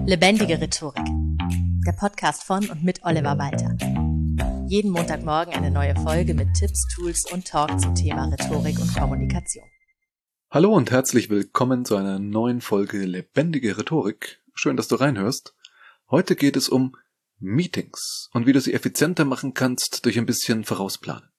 Lebendige Rhetorik. Der Podcast von und mit Oliver Walter. Jeden Montagmorgen eine neue Folge mit Tipps, Tools und Talk zum Thema Rhetorik und Kommunikation. Hallo und herzlich willkommen zu einer neuen Folge Lebendige Rhetorik. Schön, dass du reinhörst. Heute geht es um Meetings und wie du sie effizienter machen kannst durch ein bisschen Vorausplanen.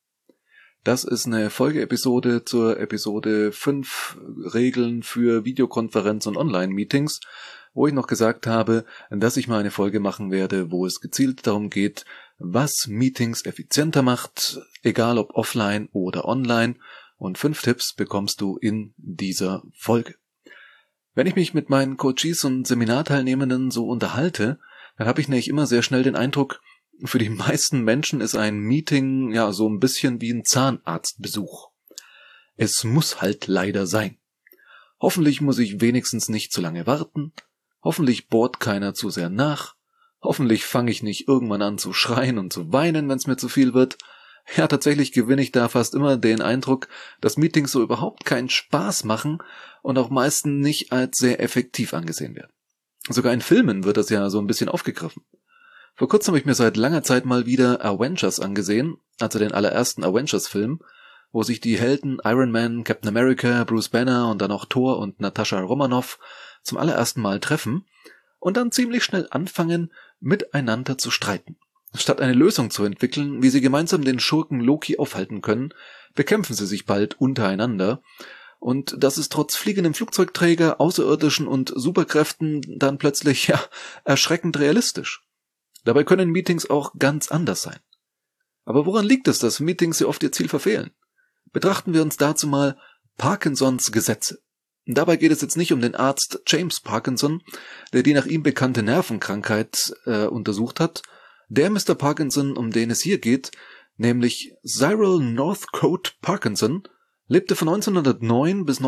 Das ist eine Folgeepisode zur Episode 5 Regeln für Videokonferenz und Online-Meetings, wo ich noch gesagt habe, dass ich mal eine Folge machen werde, wo es gezielt darum geht, was Meetings effizienter macht, egal ob offline oder online, und 5 Tipps bekommst du in dieser Folge. Wenn ich mich mit meinen Coaches und Seminarteilnehmenden so unterhalte, dann habe ich nämlich immer sehr schnell den Eindruck, für die meisten Menschen ist ein Meeting ja so ein bisschen wie ein Zahnarztbesuch. Es muss halt leider sein. Hoffentlich muss ich wenigstens nicht zu lange warten. Hoffentlich bohrt keiner zu sehr nach. Hoffentlich fange ich nicht irgendwann an zu schreien und zu weinen, wenn es mir zu viel wird. Ja, tatsächlich gewinne ich da fast immer den Eindruck, dass Meetings so überhaupt keinen Spaß machen und auch meistens nicht als sehr effektiv angesehen werden. Sogar in Filmen wird das ja so ein bisschen aufgegriffen. Vor kurzem habe ich mir seit langer Zeit mal wieder Avengers angesehen, also den allerersten Avengers-Film, wo sich die Helden Iron Man, Captain America, Bruce Banner und dann auch Thor und Natascha Romanoff zum allerersten Mal treffen und dann ziemlich schnell anfangen, miteinander zu streiten. Statt eine Lösung zu entwickeln, wie sie gemeinsam den Schurken Loki aufhalten können, bekämpfen sie sich bald untereinander. Und das ist trotz fliegendem Flugzeugträger, Außerirdischen und Superkräften dann plötzlich, ja, erschreckend realistisch. Dabei können Meetings auch ganz anders sein. Aber woran liegt es, dass Meetings so oft ihr Ziel verfehlen? Betrachten wir uns dazu mal Parkinsons Gesetze. Dabei geht es jetzt nicht um den Arzt James Parkinson, der die nach ihm bekannte Nervenkrankheit untersucht hat. Der Mr. Parkinson, um den es hier geht, nämlich Cyril Northcote Parkinson, lebte von 1909 bis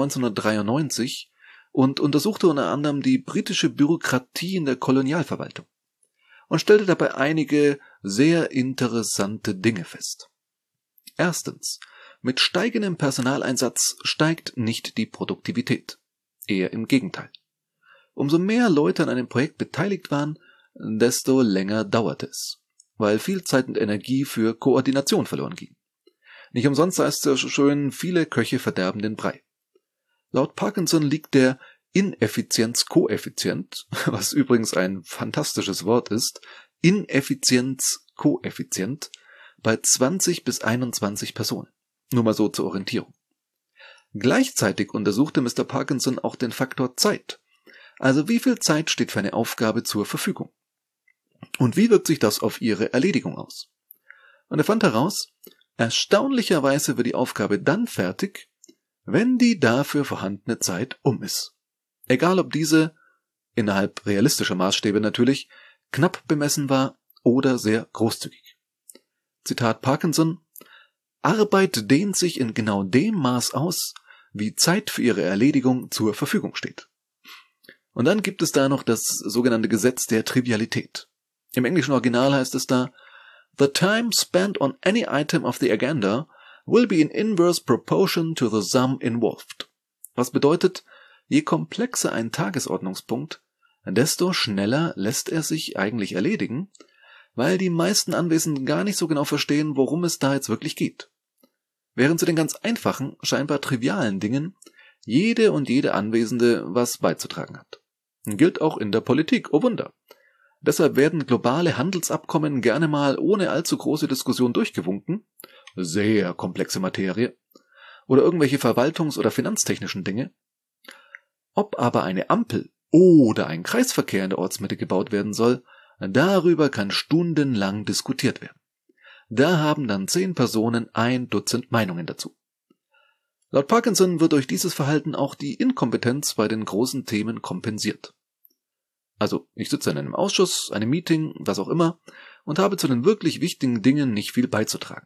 1993 und untersuchte unter anderem die britische Bürokratie in der Kolonialverwaltung und stellte dabei einige sehr interessante Dinge fest. Erstens, mit steigendem Personaleinsatz steigt nicht die Produktivität. Eher im Gegenteil. Umso mehr Leute an einem Projekt beteiligt waren, desto länger dauerte es, weil viel Zeit und Energie für Koordination verloren ging. Nicht umsonst heißt es schön, viele Köche verderben den Brei. Laut Parkinson liegt der Ineffizienzkoeffizient, was übrigens ein fantastisches Wort ist, Ineffizienzkoeffizient, bei 20 bis 21 Personen. Nur mal so zur Orientierung. Gleichzeitig untersuchte Mr. Parkinson auch den Faktor Zeit. Also wie viel Zeit steht für eine Aufgabe zur Verfügung? Und wie wirkt sich das auf ihre Erledigung aus? Und er fand heraus, erstaunlicherweise wird die Aufgabe dann fertig, wenn die dafür vorhandene Zeit um ist. Egal ob diese, innerhalb realistischer Maßstäbe natürlich, knapp bemessen war oder sehr großzügig. Zitat Parkinson: Arbeit dehnt sich in genau dem Maß aus, wie Zeit für ihre Erledigung zur Verfügung steht. Und dann gibt es da noch das sogenannte Gesetz der Trivialität. Im englischen Original heißt es da: The time spent on any item of the agenda will be in inverse proportion to the sum involved. Was bedeutet, je komplexer ein Tagesordnungspunkt, desto schneller lässt er sich eigentlich erledigen, weil die meisten Anwesenden gar nicht so genau verstehen, worum es da jetzt wirklich geht. Während zu den ganz einfachen, scheinbar trivialen Dingen jede und jede Anwesende was beizutragen hat. Gilt auch in der Politik, oh Wunder. Deshalb werden globale Handelsabkommen gerne mal ohne allzu große Diskussion durchgewunken, sehr komplexe Materie, oder irgendwelche verwaltungs- oder finanztechnischen Dinge. Ob aber eine Ampel oder ein Kreisverkehr in der Ortsmitte gebaut werden soll, darüber kann stundenlang diskutiert werden. Da haben dann 10 Personen 1 Dutzend Meinungen dazu. Laut Parkinson wird durch dieses Verhalten auch die Inkompetenz bei den großen Themen kompensiert. Also, ich sitze in einem Ausschuss, einem Meeting, was auch immer, und habe zu den wirklich wichtigen Dingen nicht viel beizutragen.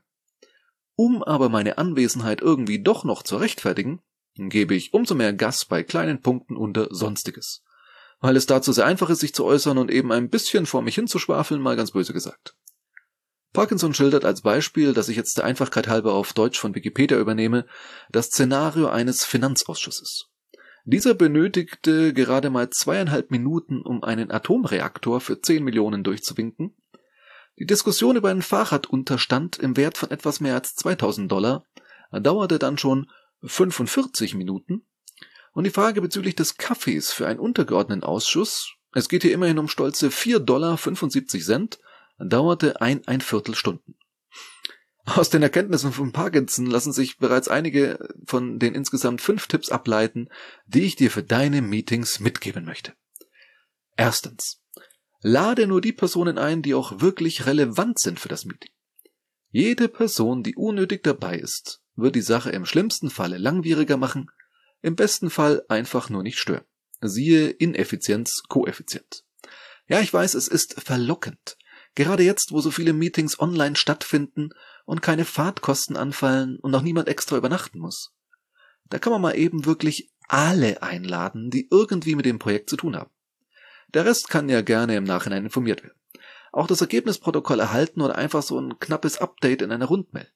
Um aber meine Anwesenheit irgendwie doch noch zu rechtfertigen, gebe ich umso mehr Gas bei kleinen Punkten unter Sonstiges. Weil es dazu sehr einfach ist, sich zu äußern und eben ein bisschen vor mich hinzuschwafeln, mal ganz böse gesagt. Parkinson schildert als Beispiel, dass ich jetzt der Einfachkeit halber auf Deutsch von Wikipedia übernehme, das Szenario eines Finanzausschusses. Dieser benötigte gerade mal 2,5 Minuten, um einen Atomreaktor für 10 Millionen durchzuwinken. Die Diskussion über einen Fahrradunterstand im Wert von etwas mehr als $2.000 dauerte dann schon 45 Minuten. Und die Frage bezüglich des Kaffees für einen untergeordneten Ausschuss, es geht hier immerhin um stolze $4,75, dauerte 1,25 Stunden. Aus den Erkenntnissen von Parkinson lassen sich bereits einige von den insgesamt 5 Tipps ableiten, die ich dir für deine Meetings mitgeben möchte. Erstens. Lade nur die Personen ein, die auch wirklich relevant sind für das Meeting. Jede Person, die unnötig dabei ist, wird die Sache im schlimmsten Falle langwieriger machen, im besten Fall einfach nur nicht stören. Siehe Ineffizienz-Koeffizient. Ja, ich weiß, es ist verlockend. Gerade jetzt, wo so viele Meetings online stattfinden und keine Fahrtkosten anfallen und noch niemand extra übernachten muss. Da kann man mal eben wirklich alle einladen, die irgendwie mit dem Projekt zu tun haben. Der Rest kann ja gerne im Nachhinein informiert werden. Auch das Ergebnisprotokoll erhalten oder einfach so ein knappes Update in einer Rundmail.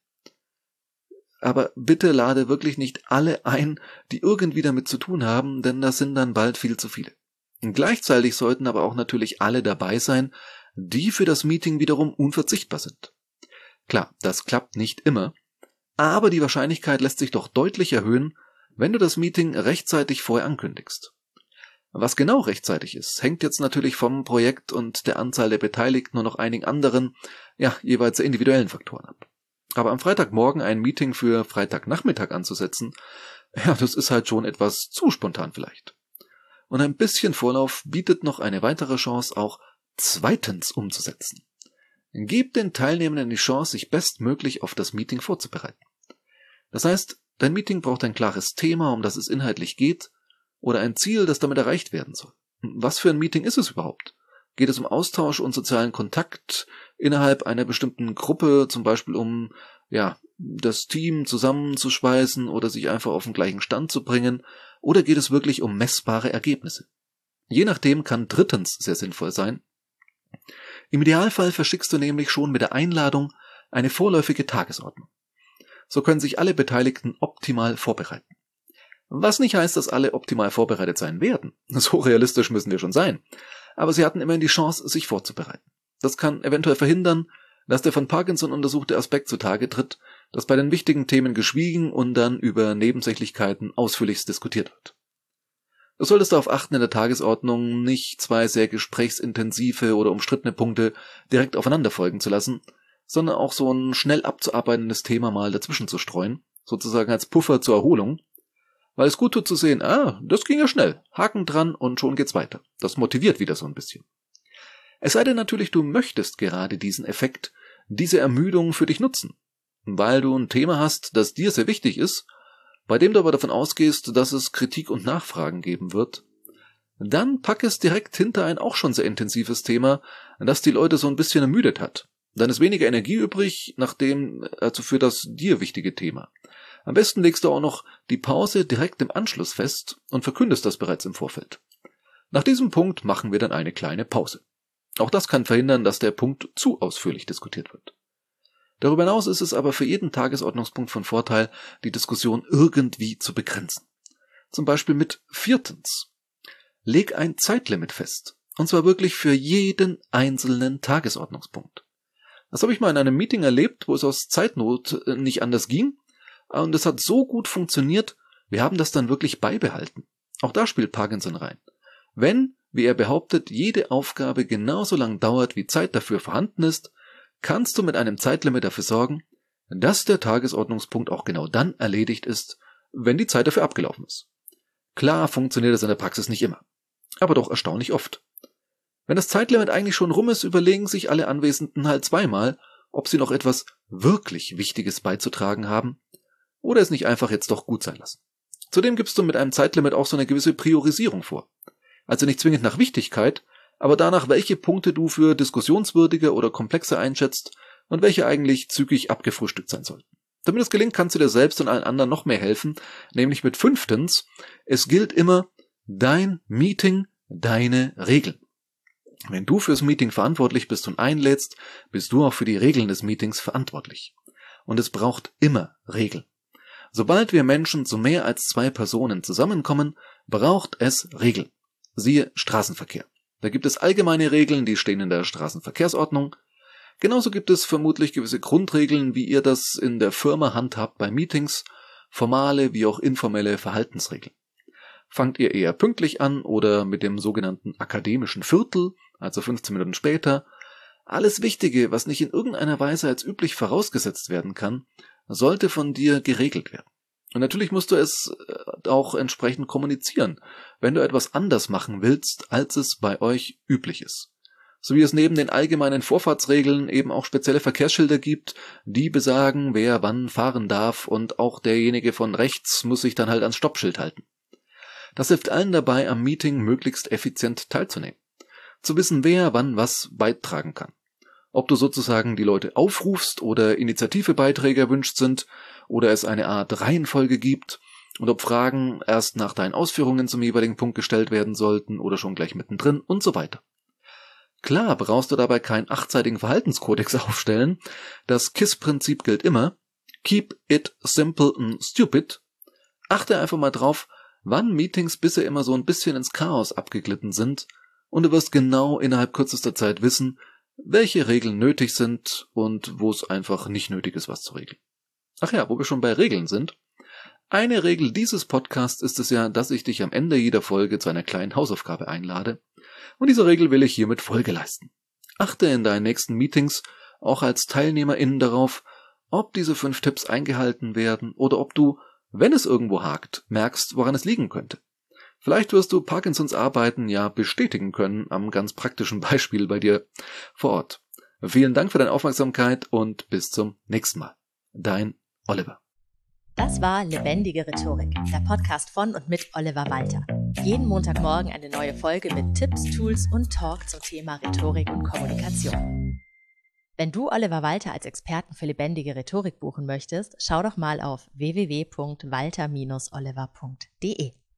Aber bitte lade wirklich nicht alle ein, die irgendwie damit zu tun haben, denn das sind dann bald viel zu viele. Und gleichzeitig sollten aber auch natürlich alle dabei sein, die für das Meeting wiederum unverzichtbar sind. Klar, das klappt nicht immer, aber die Wahrscheinlichkeit lässt sich doch deutlich erhöhen, wenn du das Meeting rechtzeitig vorher ankündigst. Was genau rechtzeitig ist, hängt jetzt natürlich vom Projekt und der Anzahl der Beteiligten und noch einigen anderen, jeweils sehr individuellen Faktoren ab. Aber am Freitagmorgen ein Meeting für Freitagnachmittag anzusetzen, das ist halt schon etwas zu spontan vielleicht. Und ein bisschen Vorlauf bietet noch eine weitere Chance, auch zweitens umzusetzen. Gib den Teilnehmenden die Chance, sich bestmöglich auf das Meeting vorzubereiten. Das heißt, dein Meeting braucht ein klares Thema, um das es inhaltlich geht, oder ein Ziel, das damit erreicht werden soll. Was für ein Meeting ist es überhaupt? Geht es um Austausch und sozialen Kontakt innerhalb einer bestimmten Gruppe, zum Beispiel um das Team zusammenzuschweißen oder sich einfach auf den gleichen Stand zu bringen, oder geht es wirklich um messbare Ergebnisse? Je nachdem kann drittens sehr sinnvoll sein. Im Idealfall verschickst du nämlich schon mit der Einladung eine vorläufige Tagesordnung. So können sich alle Beteiligten optimal vorbereiten. Was nicht heißt, dass alle optimal vorbereitet sein werden. So realistisch müssen wir schon sein. Aber sie hatten immerhin die Chance, sich vorzubereiten. Das kann eventuell verhindern, dass der von Parkinson untersuchte Aspekt zutage tritt, dass bei den wichtigen Themen geschwiegen und dann über Nebensächlichkeiten ausführlichst diskutiert wird. Du solltest darauf achten, in der Tagesordnung nicht 2 sehr gesprächsintensive oder umstrittene Punkte direkt aufeinander folgen zu lassen, sondern auch so ein schnell abzuarbeitendes Thema mal dazwischen zu streuen, sozusagen als Puffer zur Erholung, weil es gut tut zu sehen, das ging ja schnell, Haken dran und schon geht's weiter. Das motiviert wieder so ein bisschen. Es sei denn natürlich, du möchtest gerade diesen Effekt, diese Ermüdung für dich nutzen, weil du ein Thema hast, das dir sehr wichtig ist, bei dem du aber davon ausgehst, dass es Kritik und Nachfragen geben wird, dann pack es direkt hinter ein auch schon sehr intensives Thema, das die Leute so ein bisschen ermüdet hat. Dann ist weniger Energie übrig, für das dir wichtige Thema. Am besten legst du auch noch die Pause direkt im Anschluss fest und verkündest das bereits im Vorfeld. Nach diesem Punkt machen wir dann eine kleine Pause. Auch das kann verhindern, dass der Punkt zu ausführlich diskutiert wird. Darüber hinaus ist es aber für jeden Tagesordnungspunkt von Vorteil, die Diskussion irgendwie zu begrenzen. Zum Beispiel mit viertens. Leg ein Zeitlimit fest. Und zwar wirklich für jeden einzelnen Tagesordnungspunkt. Das habe ich mal in einem Meeting erlebt, wo es aus Zeitnot nicht anders ging. Und es hat so gut funktioniert, wir haben das dann wirklich beibehalten. Auch da spielt Parkinson rein. Wenn, wie er behauptet, jede Aufgabe genauso lang dauert, wie Zeit dafür vorhanden ist, kannst du mit einem Zeitlimit dafür sorgen, dass der Tagesordnungspunkt auch genau dann erledigt ist, wenn die Zeit dafür abgelaufen ist. Klar funktioniert das in der Praxis nicht immer, aber doch erstaunlich oft. Wenn das Zeitlimit eigentlich schon rum ist, überlegen sich alle Anwesenden halt zweimal, ob sie noch etwas wirklich Wichtiges beizutragen haben oder es nicht einfach jetzt doch gut sein lassen. Zudem gibst du mit einem Zeitlimit auch so eine gewisse Priorisierung vor. Also nicht zwingend nach Wichtigkeit, aber danach, welche Punkte du für diskussionswürdiger oder komplexer einschätzt und welche eigentlich zügig abgefrühstückt sein sollten. Damit es gelingt, kannst du dir selbst und allen anderen noch mehr helfen, nämlich mit fünftens, es gilt immer dein Meeting, deine Regeln. Wenn du fürs Meeting verantwortlich bist und einlädst, bist du auch für die Regeln des Meetings verantwortlich. Und es braucht immer Regeln. Sobald wir Menschen zu mehr als 2 Personen zusammenkommen, braucht es Regeln. Siehe Straßenverkehr. Da gibt es allgemeine Regeln, die stehen in der Straßenverkehrsordnung. Genauso gibt es vermutlich gewisse Grundregeln, wie ihr das in der Firma handhabt bei Meetings, formale wie auch informelle Verhaltensregeln. Fangt ihr eher pünktlich an oder mit dem sogenannten akademischen Viertel, also 15 Minuten später? Alles Wichtige, was nicht in irgendeiner Weise als üblich vorausgesetzt werden kann, sollte von dir geregelt werden. Und natürlich musst du es auch entsprechend kommunizieren, wenn du etwas anders machen willst, als es bei euch üblich ist. So wie es neben den allgemeinen Vorfahrtsregeln eben auch spezielle Verkehrsschilder gibt, die besagen, wer wann fahren darf, und auch derjenige von rechts muss sich dann halt ans Stoppschild halten. Das hilft allen dabei, am Meeting möglichst effizient teilzunehmen. Zu wissen, wer wann was beitragen kann. Ob du sozusagen die Leute aufrufst oder Initiativebeiträge erwünscht sind oder es eine Art Reihenfolge gibt und ob Fragen erst nach deinen Ausführungen zum jeweiligen Punkt gestellt werden sollten oder schon gleich mittendrin und so weiter. Klar brauchst du dabei keinen 8-seitigen Verhaltenskodex aufstellen. Das KISS-Prinzip gilt immer. Keep it simple and stupid. Achte einfach mal drauf, wann Meetings bisher immer so ein bisschen ins Chaos abgeglitten sind, und du wirst genau innerhalb kürzester Zeit wissen, welche Regeln nötig sind und wo es einfach nicht nötig ist, was zu regeln. Ach ja, wo wir schon bei Regeln sind. Eine Regel dieses Podcasts ist es ja, dass ich dich am Ende jeder Folge zu einer kleinen Hausaufgabe einlade. Und diese Regel will ich hiermit Folge leisten. Achte in deinen nächsten Meetings auch als TeilnehmerInnen darauf, ob diese 5 Tipps eingehalten werden oder ob du, wenn es irgendwo hakt, merkst, woran es liegen könnte. Vielleicht wirst du Parkinsons Arbeiten ja bestätigen können am ganz praktischen Beispiel bei dir vor Ort. Vielen Dank für deine Aufmerksamkeit und bis zum nächsten Mal. Dein Oliver. Das war Lebendige Rhetorik, der Podcast von und mit Oliver Walter. Jeden Montagmorgen eine neue Folge mit Tipps, Tools und Talk zum Thema Rhetorik und Kommunikation. Wenn du Oliver Walter als Experten für lebendige Rhetorik buchen möchtest, schau doch mal auf www.walter-oliver.de.